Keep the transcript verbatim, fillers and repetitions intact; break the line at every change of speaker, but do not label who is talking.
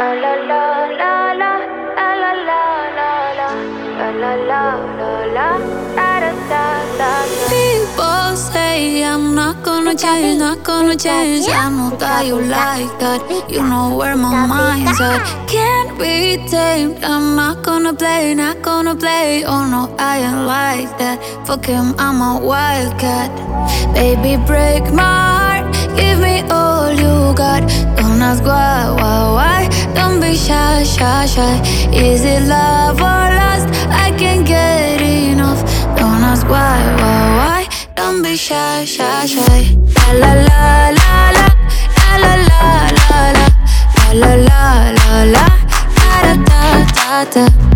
la la la la la la la la la la la la la da da da da.
People say I'm not gonna change, not gonna change. I know that you like that. You know where my mind's at. Can't be tamed. I'm not gonna play, not gonna play. Oh no, I ain't like that. Fuck him, I'm a wildcat. Baby, break my heart. Give me all you got. Don't ask why, why, why. Don't be shy, shy, shy. Is it love or lust? I can't get enough. Don't ask why, why, why. Don't be shy, shy, shy. La la la la la la la la la la la la la la la da da da da.